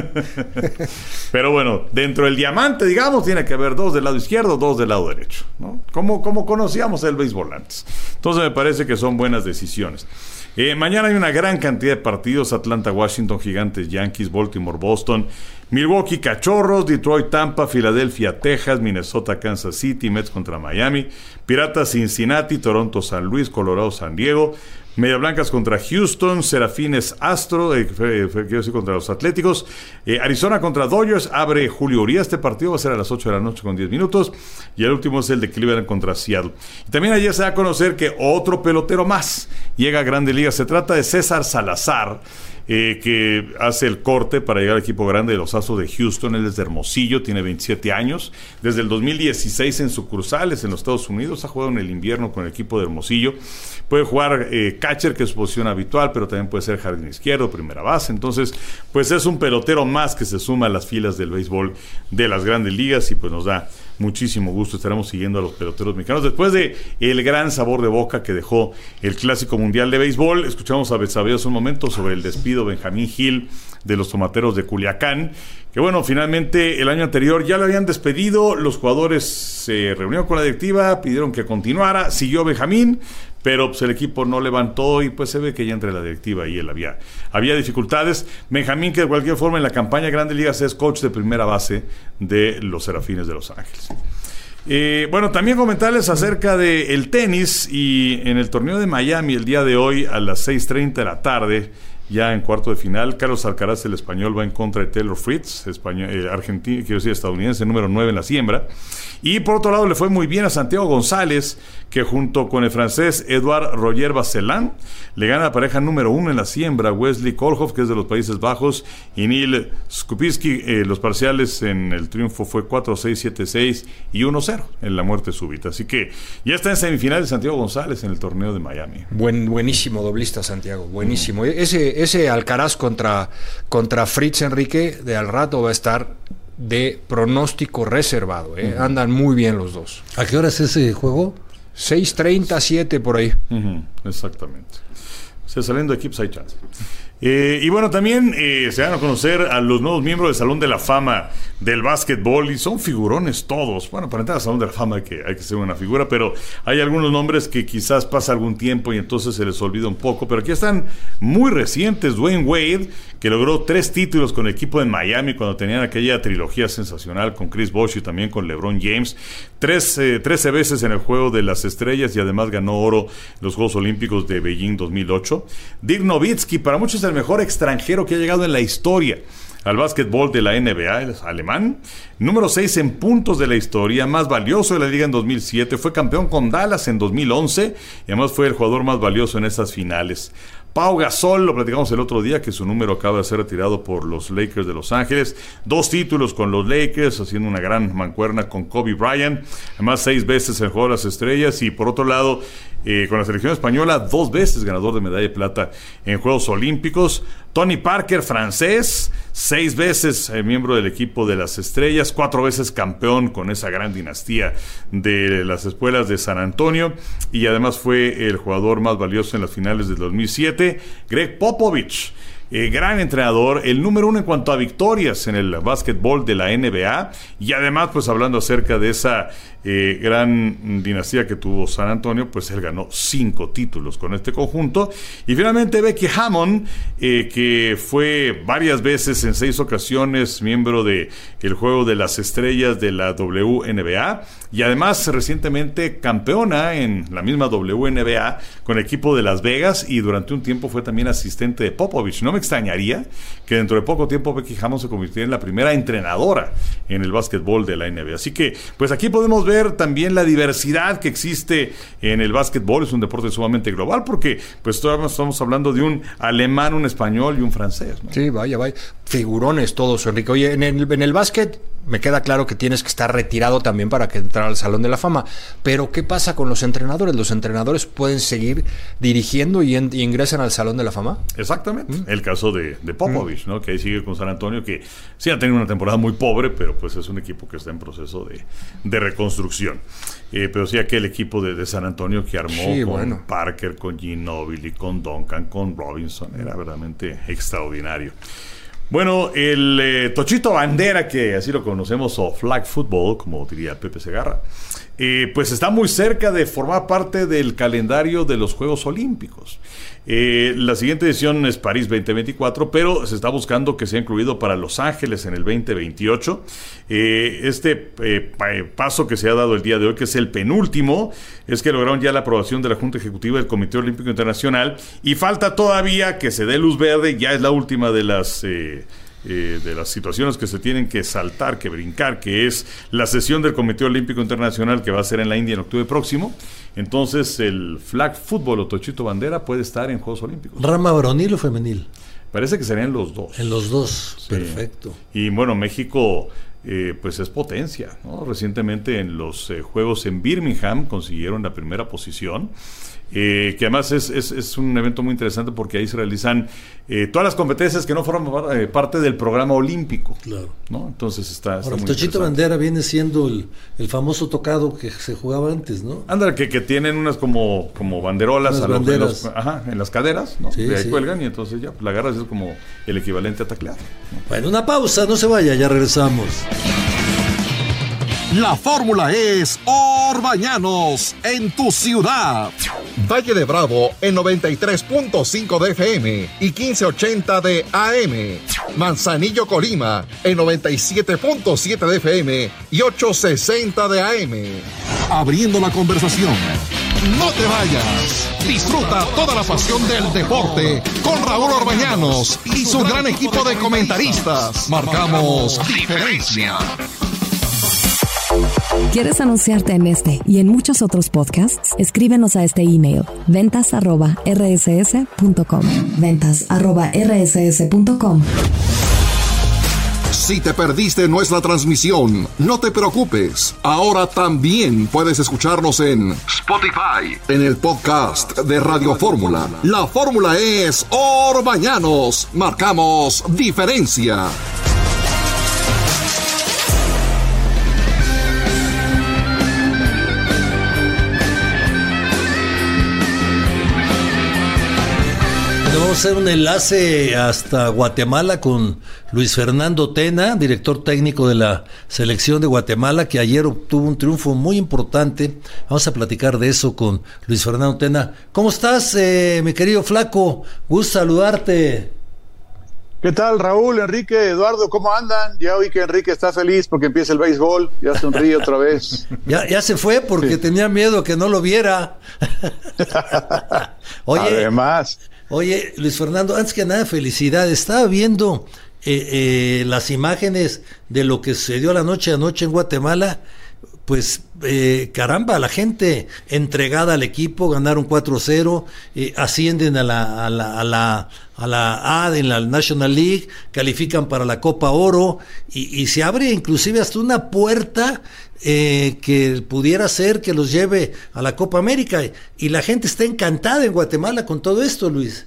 [SPEAKER 6] Pero bueno, dentro del diamante, digamos, tiene que haber dos del lado izquierdo, dos del lado derecho, ¿no? Como, como conocíamos el béisbol antes. Entonces me parece que son buenas decisiones. Eh, mañana hay una gran cantidad de partidos: Atlanta, Washington, Gigantes, Yankees, Baltimore, Boston, Milwaukee, Cachorros, Detroit, Tampa, Filadelfia, Texas, Minnesota, Kansas City, Mets contra Miami, Piratas, Cincinnati, Toronto, San Luis, Colorado, San Diego, Medias Blancas contra Houston, Serafines, Astro, eh, quiero decir, contra los Atléticos, eh, Arizona contra Dodgers, abre Julio Urías. Este partido va a ser a las ocho de la noche con diez minutos, y el último es el de Cleveland contra Seattle. Y también ayer se da a conocer que otro pelotero más llega a Grandes Ligas. Se trata de César Salazar, Eh, que hace el corte para llegar al equipo grande de los Astros de Houston. Él es de Hermosillo, tiene veintisiete años, desde el dos mil dieciséis en sucursales en los Estados Unidos, ha jugado en el invierno con el equipo de Hermosillo, puede jugar eh, catcher, que es su posición habitual, pero también puede ser jardín izquierdo, primera base. Entonces pues es un pelotero más que se suma a las filas del béisbol de las grandes ligas y pues nos da muchísimo gusto. Estaremos siguiendo a los peloteros mexicanos después de el gran sabor de boca que dejó el Clásico Mundial de Béisbol. Escuchamos a Betsabe hace un momento sobre el despido Benjamín Gil de los Tomateros de Culiacán, que bueno, finalmente el año anterior ya lo habían despedido, los jugadores se reunieron con la directiva, pidieron que continuara, siguió Benjamín, pero pues el equipo no levantó y pues se ve que ya entre la directiva y él había, había dificultades. Benjamín, que de cualquier forma en la campaña Grandes Ligas es coach de primera base de los Serafines de Los Ángeles. Eh, bueno, también comentarles acerca del tenis, y en el torneo de Miami el día de hoy a las seis treinta de la tarde, ya en cuarto de final, Carlos Alcaraz, el español, va en contra de Taylor Fritz, español, eh, argentino, quiero decir estadounidense, número nueve en la siembra. Y por otro lado le fue muy bien a Santiago González, que junto con el francés Edouard Roger Vasselin le gana a pareja número uno en la siembra, Wesley Koolhof, que es de los Países Bajos, y Neil Skupski. Eh, los parciales en el triunfo fue cuatro seis, siete seis y uno cero en la muerte súbita. Así que ya está en semifinales Santiago González en el torneo de Miami.
[SPEAKER 7] Buen, buenísimo doblista Santiago, buenísimo. Mm. Ese ese, ese Alcaraz contra, contra Fritz Enrique de al rato va a estar de pronóstico reservado. ¿eh? Uh-huh. Andan muy bien los dos.
[SPEAKER 5] ¿A qué hora es ese juego?
[SPEAKER 7] seis treinta, siete por ahí.
[SPEAKER 6] Uh-huh. Exactamente. O sea, saliendo de equipos hay chance. Eh, y bueno, también eh, se van a conocer a los nuevos miembros del Salón de la Fama del básquetbol, y son figurones todos. Bueno, para entrar al Salón de la Fama hay que, hay que ser una figura, pero hay algunos nombres que quizás pasa algún tiempo y entonces se les olvida un poco, pero aquí están muy recientes. Dwayne Wade, que logró tres títulos con el equipo de Miami cuando tenían aquella trilogía sensacional con Chris Bosh y también con LeBron James, tres, eh, trece veces en el Juego de las Estrellas, y además ganó oro en los Juegos Olímpicos de Beijing dos mil ocho. Dirk Nowitzki, para muchos el mejor extranjero que ha llegado en la historia al básquetbol de la N B A, es alemán, número seis en puntos de la historia, más valioso de la liga en dos mil siete, fue campeón con Dallas en dos mil once y además fue el jugador más valioso en estas finales. Pau Gasol, lo platicamos el otro día, que su número acaba de ser retirado por los Lakers de Los Ángeles. Dos títulos con los Lakers, haciendo una gran mancuerna con Kobe Bryant. Además, seis veces el Juego de las Estrellas. Y por otro lado, eh, con la selección española, dos veces ganador de medalla de plata en Juegos Olímpicos. Tony Parker, francés, seis veces eh, miembro del equipo de las Estrellas, cuatro veces campeón con esa gran dinastía de las espuelas de San Antonio, y además fue el jugador más valioso en las finales del dos mil siete. Greg Popovich, eh, gran entrenador, el número uno en cuanto a victorias en el básquetbol de la N B A, y además, pues hablando acerca de esa eh, gran dinastía que tuvo San Antonio, pues él ganó cinco títulos con este conjunto. Y finalmente Becky Hammon, eh, que fue varias veces, en seis ocasiones, miembro de el Juego de las Estrellas de la W N B A, y además recientemente campeona en la misma W N B A con el equipo de Las Vegas, y durante un tiempo fue también asistente de Popovich. No me extrañaría que dentro de poco tiempo Becky Hammon se convirtiera en la primera entrenadora en el básquetbol de la N B A. Así que, pues aquí podemos ver también la diversidad que existe en el básquetbol. Es un deporte sumamente global, porque pues todavía estamos hablando de un alemán, un español y un francés, ¿no?
[SPEAKER 7] Sí, vaya, vaya. Figurones todos, Enrique. Oye, en el, en el básquet me queda claro que tienes que estar retirado también para que entrar al Salón de la Fama. Pero ¿qué pasa con los entrenadores? ¿Los entrenadores pueden seguir dirigiendo y, en, y ingresan al Salón de la Fama?
[SPEAKER 6] Exactamente. ¿Mm? El caso de, de Popovich, ¿no? Que ahí sigue con San Antonio, que sí ha tenido una temporada muy pobre, pero pues es un equipo que está en proceso de, de reconstrucción. Eh, pero sí aquel equipo de, de San Antonio que armó sí, con bueno. Parker, con Ginobili, con Duncan, con Robinson, era verdaderamente extraordinario. Bueno, el eh, Tochito Bandera, que así lo conocemos, o Flag Football, como diría Pepe Segarra, eh, pues está muy cerca de formar parte del calendario de los Juegos Olímpicos. Eh, la siguiente edición es París veinte veinticuatro, pero se está buscando que sea incluido para Los Ángeles en el veinte veintiocho. Eh, este eh, paso que se ha dado el día de hoy, que es el penúltimo, es que lograron ya la aprobación de la Junta Ejecutiva del Comité Olímpico Internacional, y falta todavía que se dé luz verde. Ya es la última de las... Eh, Eh, de las situaciones que se tienen que saltar, que brincar, que es la sesión del Comité Olímpico Internacional, que va a ser en la India en octubre próximo. Entonces el flag football o Tochito Bandera puede estar en Juegos Olímpicos.
[SPEAKER 5] ¿Rama varonil o femenil?
[SPEAKER 6] Parece que serían los dos.
[SPEAKER 5] En los dos, sí. Perfecto.
[SPEAKER 6] Y bueno, México eh, pues es potencia, ¿no? Recientemente en los eh, Juegos en Birmingham consiguieron la primera posición. Eh, que además es, es, es un evento muy interesante, porque ahí se realizan eh, todas las competencias que no forman eh, parte del programa olímpico. Claro. ¿No? Entonces está, está
[SPEAKER 5] Ahora,
[SPEAKER 6] muy
[SPEAKER 5] Tochito Bandera viene siendo el, el famoso tocado que se jugaba antes, ¿no?
[SPEAKER 6] Anda, que, que tienen unas como, como banderolas a los, en, los, ajá, en las caderas, ¿no? Sí, de ahí sí. Cuelgan, y entonces ya pues, la agarras, es como el equivalente a taclear, ¿no?
[SPEAKER 5] Bueno, una pausa, no se vaya, ya regresamos.
[SPEAKER 3] La fórmula es Orbañanos en tu ciudad. Valle de Bravo en noventa y tres punto cinco de F M y quince ochenta de A M. Manzanillo, Colima en noventa y siete punto siete de F M y ochocientos sesenta de A M. Abriendo la conversación. No te vayas. Disfruta toda la pasión del deporte con Raúl Orbañanos y su gran equipo de comentaristas. Marcamos diferencia.
[SPEAKER 9] ¿Quieres anunciarte en este y en muchos otros podcasts? Escríbenos a este email: ventas arroba r s s punto com. ventas arroba r s s punto com.
[SPEAKER 3] Si te perdiste nuestra transmisión, no te preocupes. Ahora también puedes escucharnos en Spotify, en el podcast de Radio Fórmula. La fórmula es Orbañanos. Marcamos diferencia.
[SPEAKER 5] Vamos a hacer un enlace hasta Guatemala con Luis Fernando Tena, director técnico de la selección de Guatemala, que ayer obtuvo un triunfo muy importante. Vamos a platicar de eso con Luis Fernando Tena. ¿Cómo estás, eh, mi querido Flaco? Gusto saludarte.
[SPEAKER 15] ¿Qué tal, Raúl, Enrique, Eduardo? ¿Cómo andan? Ya oí que Enrique está feliz porque empieza el béisbol, ya sonríe otra vez.
[SPEAKER 5] Ya, ya se fue porque sí. Tenía miedo que no lo viera. Oye,
[SPEAKER 15] además...
[SPEAKER 5] Oye, Luis Fernando, antes que nada, felicidades. Estaba viendo eh, eh, las imágenes de lo que sucedió la noche a noche en Guatemala. Pues, eh, caramba, la gente entregada al equipo, ganaron cuatro cero, eh, ascienden a la, a la, a la, a la A en la National League, califican para la Copa Oro, y, y se abre inclusive hasta una puerta eh, que pudiera ser que los lleve a la Copa América, y la gente está encantada en Guatemala con todo esto, Luis.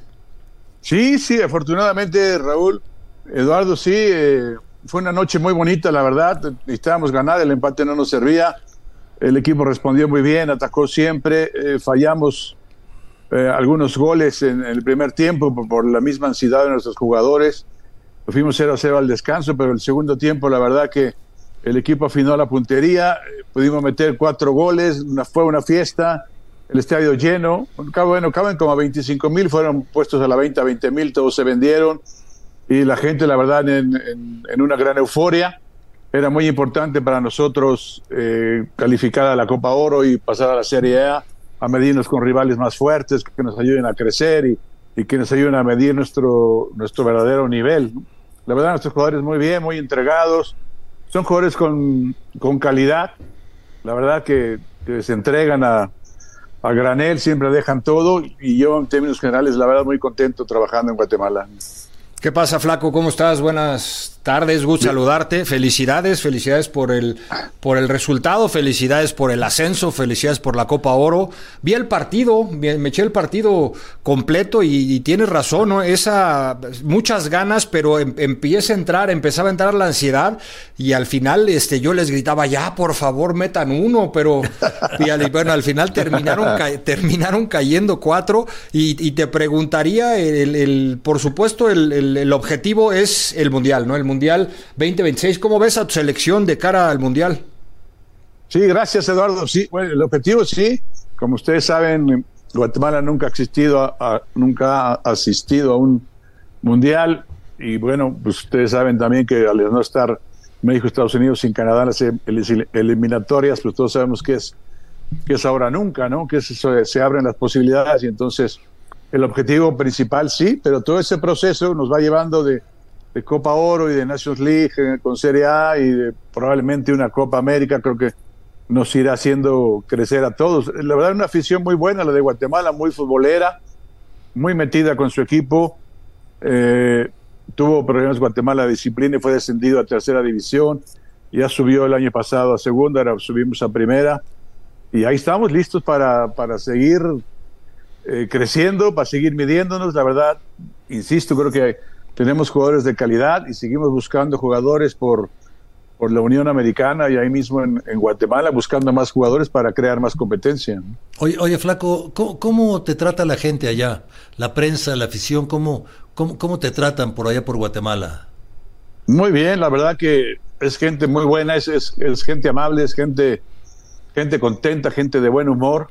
[SPEAKER 15] Sí, sí, afortunadamente, Raúl, Eduardo, sí, eh... fue una noche muy bonita, la verdad. Necesitábamos ganar, el empate no nos servía. El equipo respondió muy bien, atacó siempre. Eh, fallamos eh, algunos goles en, en el primer tiempo por, por la misma ansiedad de nuestros jugadores. Fuimos cero a cero al descanso, pero el segundo tiempo, la verdad que el equipo afinó la puntería. Eh, pudimos meter cuatro goles, una, fue una fiesta. El estadio lleno. Bueno, caben como veinticinco mil, fueron puestos a la venta veinte mil, todos se vendieron. Y la gente, la verdad, en, en, en una gran euforia. Era muy importante para nosotros eh, calificar a la Copa Oro y pasar a la Serie A, a medirnos con rivales más fuertes, que nos ayuden a crecer y, y que nos ayuden a medir nuestro, nuestro verdadero nivel. La verdad, nuestros jugadores muy bien, muy entregados. Son jugadores con, con calidad. La verdad que, que se entregan a, a granel, siempre dejan todo. Y yo, en términos generales, la verdad, muy contento trabajando en Guatemala.
[SPEAKER 7] ¿Qué pasa, Flaco? ¿Cómo estás? Buenas tardes, gusto saludarte. Felicidades, felicidades por el por el resultado, felicidades por el ascenso, felicidades por la Copa Oro. Vi el partido, me eché el partido completo y, y tienes razón, ¿no? Esa, muchas ganas, pero em, empieza a entrar, empezaba a entrar la ansiedad y al final este, yo les gritaba, ya, por favor, metan uno, pero y al, bueno, al final terminaron, ca, terminaron cayendo cuatro y, y te preguntaría, el, el, por supuesto, el, el, el objetivo es el Mundial, ¿no? El Mundial veinte veintiséis, ¿cómo ves a tu selección de cara al Mundial?
[SPEAKER 15] Sí, gracias, Eduardo. Sí, bueno, el objetivo sí, como ustedes saben, Guatemala nunca ha existido, a, a, nunca ha asistido a un Mundial y bueno, pues ustedes saben también que al no estar México, Estados Unidos sin Canadá en las eliminatorias, pues todos sabemos que es que es ahora nunca, ¿no? Que es eso, se abren las posibilidades y entonces el objetivo principal sí, pero todo ese proceso nos va llevando de de Copa Oro y de Nations League con Serie A y de probablemente una Copa América, creo que nos irá haciendo crecer a todos. La verdad, una afición muy buena, la de Guatemala, muy futbolera, muy metida con su equipo. Eh, tuvo problemas Guatemala de disciplina y fue descendido a tercera división. Ya subió el año pasado a segunda, ahora subimos a primera. Y ahí estamos listos para, para seguir eh, creciendo, para seguir midiéndonos. La verdad, insisto, creo que tenemos jugadores de calidad y seguimos buscando jugadores por, por la Unión Americana y ahí mismo en, en Guatemala, buscando más jugadores para crear más competencia.
[SPEAKER 5] Oye, oye Flaco, ¿cómo, ¿cómo te trata la gente allá? La prensa, la afición, ¿cómo, cómo, cómo te tratan por allá por Guatemala?
[SPEAKER 15] Muy bien, la verdad que es gente muy buena, es, es, es gente amable, es gente, gente contenta, gente de buen humor.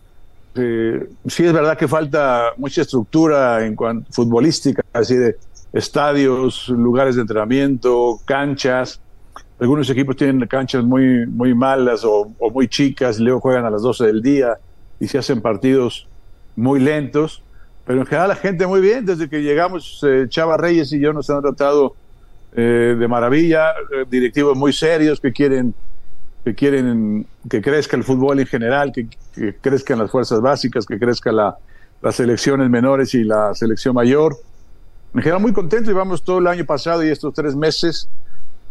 [SPEAKER 15] Eh, sí es verdad que falta mucha estructura en cuanto futbolística, así de estadios, lugares de entrenamiento, canchas. Algunos equipos tienen canchas muy, muy malas o, o muy chicas y luego juegan a las doce del día y se hacen partidos muy lentos, pero en general la gente muy bien. Desde que llegamos, eh, Chava Reyes y yo nos han tratado eh, de maravilla, eh, directivos muy serios que quieren que quieren que crezca el fútbol en general, que, que crezcan las fuerzas básicas, que crezca la, las selecciones menores y la selección mayor. En general muy contento, llevamos todo el año pasado y estos tres meses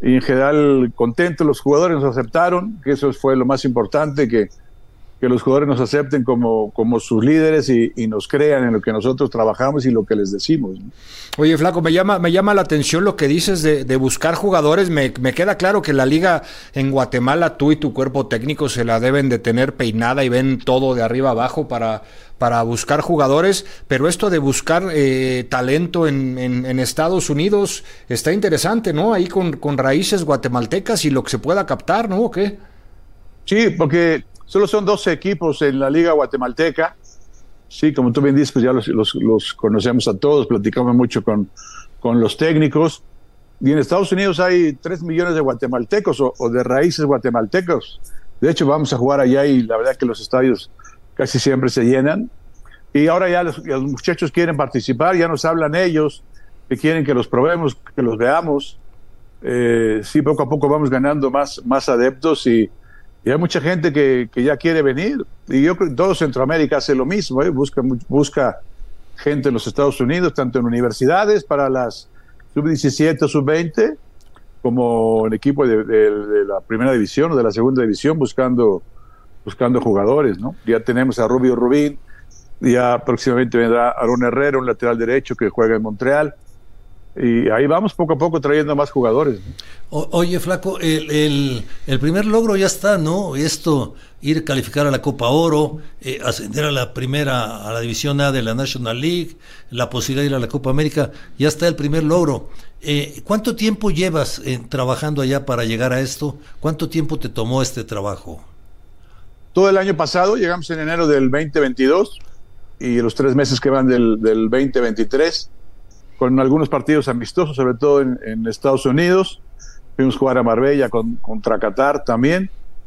[SPEAKER 15] y en general contentos, los jugadores nos aceptaron, que eso fue lo más importante, que, que los jugadores nos acepten como, como sus líderes y, y nos crean en lo que nosotros trabajamos y lo que les decimos, ¿no?
[SPEAKER 7] Oye, Flaco, me llama, me llama la atención lo que dices de, de buscar jugadores. Me, me queda claro que la liga en Guatemala, tú y tu cuerpo técnico se la deben de tener peinada y ven todo de arriba abajo para, para buscar jugadores, pero esto de buscar eh, talento en, en, en Estados Unidos está interesante, ¿no? Ahí con, con raíces guatemaltecas y lo que se pueda captar, ¿no? ¿O qué?
[SPEAKER 15] Sí, porque solo son doce equipos en la liga guatemalteca. Sí, como tú bien dices, pues ya los, los, los conocemos a todos, platicamos mucho con, con los técnicos. Y en Estados Unidos hay tres millones de guatemaltecos o, o de raíces guatemaltecos. De hecho, vamos a jugar allá y la verdad que los estadios casi siempre se llenan. Y ahora ya los, los muchachos quieren participar, ya nos hablan ellos, que quieren que los probemos, que los veamos. Eh, sí, poco a poco vamos ganando más, más adeptos y Y hay mucha gente que, que ya quiere venir. Y yo creo que todo Centroamérica hace lo mismo, ¿eh? Busca, busca gente en los Estados Unidos, tanto en universidades para las sub diecisiete o sub veinte, como en equipo de, de, de la primera división o de la segunda división, buscando, buscando jugadores, ¿no? Ya tenemos a Rubio Rubín, ya próximamente vendrá Aaron Herrera, un lateral derecho que juega en Montreal. Y ahí vamos poco a poco trayendo más jugadores, ¿no?
[SPEAKER 5] O, oye, Flaco, el, el, el primer logro ya está, ¿no? Esto, ir a calificar a la Copa Oro, eh, ascender a la primera, a la División A de la National League, la posibilidad de ir a la Copa América, ya está el primer logro. Eh, ¿Cuánto tiempo llevas eh, trabajando allá para llegar a esto? ¿Cuánto tiempo te tomó este trabajo?
[SPEAKER 15] Todo el año pasado, llegamos en enero del veinte veintidós y los tres meses que van del, del veinte veintitrés, con algunos partidos amistosos, sobre todo en, en Estados Unidos. Fuimos a jugar a Marbella con, contra Qatar también,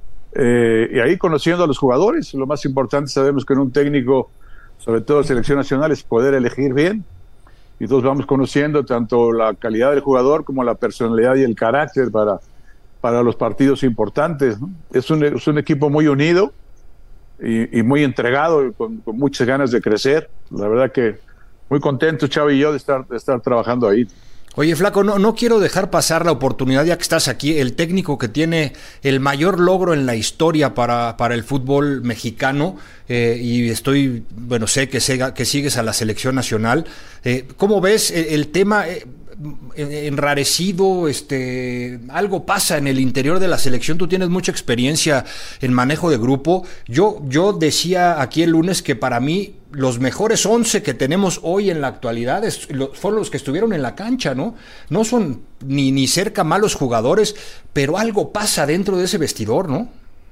[SPEAKER 15] eh, y ahí conociendo a los jugadores. Lo más importante, sabemos que en un técnico, sobre todo en selección nacional, es poder elegir bien, y todos vamos conociendo tanto la calidad del jugador como la personalidad y el carácter para, para los partidos importantes, ¿no? Es un, es un equipo muy unido y, y muy entregado, con, con muchas ganas de crecer. La verdad que muy contento, Chavo y yo, de estar, de estar trabajando ahí.
[SPEAKER 7] Oye, Flaco, no, no quiero dejar pasar la oportunidad, ya que estás aquí, el técnico que tiene el mayor logro en la historia para, para el fútbol mexicano, eh, y estoy, bueno, sé que, sé que sigues a la selección nacional. Eh, ¿Cómo ves el, el tema? Eh, enrarecido, este, algo pasa en el interior de la selección. Tú tienes mucha experiencia en manejo de grupo. Yo, yo decía aquí el lunes que para mí los mejores once que tenemos hoy en la actualidad es, lo, fueron los que estuvieron en la cancha, ¿no? No son ni, ni cerca malos jugadores, pero algo pasa dentro de ese vestidor, ¿no?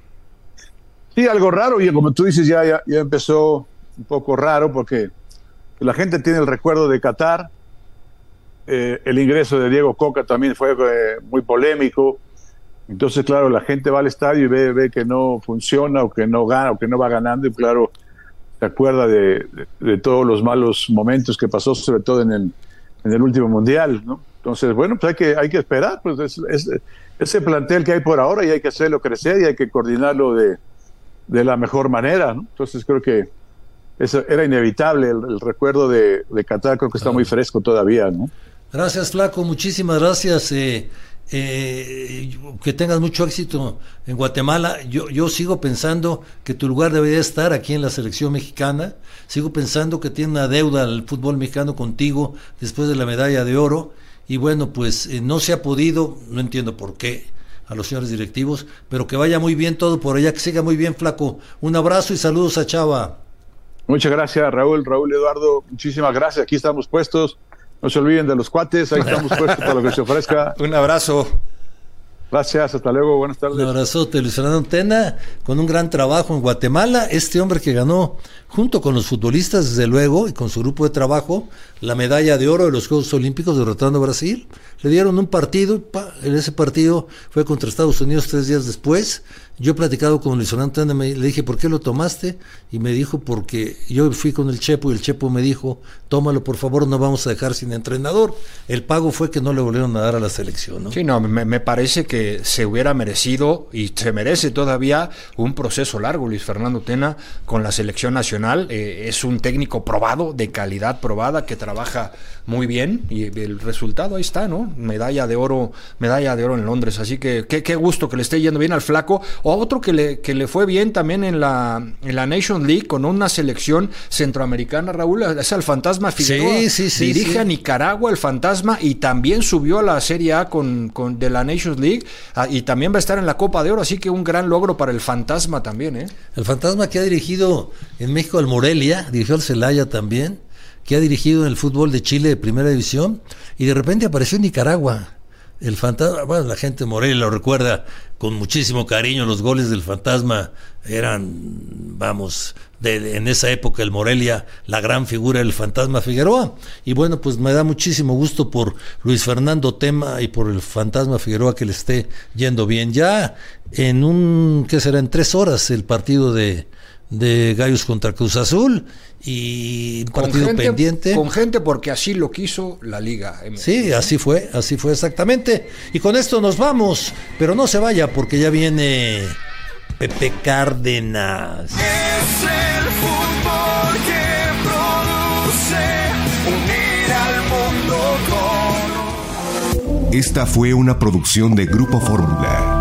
[SPEAKER 15] Sí, algo raro, y como tú dices, ya, ya, ya empezó un poco raro, porque la gente tiene el recuerdo de Qatar. Eh, el ingreso de Diego Coca también fue eh, muy polémico. Entonces, claro, la gente va al estadio y ve, ve que no funciona o que no gana o que no va ganando, y claro, se acuerda de, de, de todos los malos momentos que pasó, sobre todo en el, en el último mundial, ¿no? Entonces, bueno, pues hay que, hay que esperar, pues es, es, ese plantel que hay por ahora, y hay que hacerlo crecer y hay que coordinarlo de, de la mejor manera, ¿no? Entonces creo que eso era inevitable. El, el recuerdo de, de Qatar creo que está muy fresco todavía, ¿no?
[SPEAKER 5] Gracias, Flaco, muchísimas gracias. Eh, eh, que tengas mucho éxito en Guatemala. Yo, yo sigo pensando que tu lugar debería estar aquí en la selección mexicana. Sigo pensando que tiene una deuda al fútbol mexicano contigo después de la medalla de oro. Y bueno, pues eh, no se ha podido, no entiendo por qué, a los señores directivos, pero que vaya muy bien todo por allá, que siga muy bien, Flaco. Un abrazo y saludos a Chava.
[SPEAKER 15] Muchas gracias, Raúl, Raúl Eduardo, muchísimas gracias. Aquí estamos puestos. No se olviden de los cuates, ahí estamos puestos para lo que se ofrezca.
[SPEAKER 7] Un abrazo.
[SPEAKER 15] Gracias, hasta luego, buenas tardes.
[SPEAKER 5] Un abrazote, Luis Fernando Tena, con un gran trabajo en Guatemala. Este hombre que ganó, junto con los futbolistas, desde luego, y con su grupo de trabajo, la medalla de oro de los Juegos Olímpicos derrotando a Brasil. Le dieron un partido, pa, en ese partido fue contra Estados Unidos tres días después. Yo he platicado con Luis Fernando Tena, me, le dije, ¿por qué lo tomaste? Y me dijo, porque yo fui con el Chepo y el Chepo me dijo, tómalo por favor, no vamos a dejar sin entrenador. El pago fue que no le volvieron a dar a la selección, ¿no?
[SPEAKER 7] Sí, no, me, me parece que se hubiera merecido y se merece todavía un proceso largo Luis Fernando Tena con la selección nacional. Eh, es un técnico probado, de calidad probada, que trabaja muy bien, y el resultado ahí está, ¿no? Medalla de oro, medalla medalla de oro en Londres, así que qué, qué gusto que le esté yendo bien al flaco. O otro que le, que le fue bien también en la, en la Nations League con una selección centroamericana, Raúl, es el Fantasma Figueroa.
[SPEAKER 5] Sí, sí, sí,
[SPEAKER 7] dirige
[SPEAKER 5] sí.
[SPEAKER 7] a Nicaragua el Fantasma y también subió a la Serie A con, con de la Nations League, ah, y también va a estar en la Copa de Oro, así que un gran logro para el Fantasma también, ¿eh?
[SPEAKER 5] El Fantasma que ha dirigido en México al Morelia, dirigió al Celaya también, que ha dirigido en el fútbol de Chile de primera división, y de repente apareció en Nicaragua. El Fantasma, bueno, la gente de Morelia lo recuerda con muchísimo cariño, los goles del Fantasma eran, vamos, de, de, en esa época el Morelia, la gran figura del Fantasma Figueroa, y bueno, pues me da muchísimo gusto por Luis Fernando Tema y por el Fantasma Figueroa que le esté yendo bien. Ya en un, ¿qué será? En tres horas el partido de, de Gallos contra Cruz Azul, y un partido
[SPEAKER 7] gente,
[SPEAKER 5] pendiente.
[SPEAKER 7] Con gente porque así lo quiso la Liga M X.
[SPEAKER 5] Sí, así fue, así fue exactamente. Y con esto nos vamos, pero no se vaya porque ya viene Pepe Cárdenas.
[SPEAKER 2] Es el fútbol que produce unir al mundo con...
[SPEAKER 16] Esta fue una producción de Grupo Fórmula.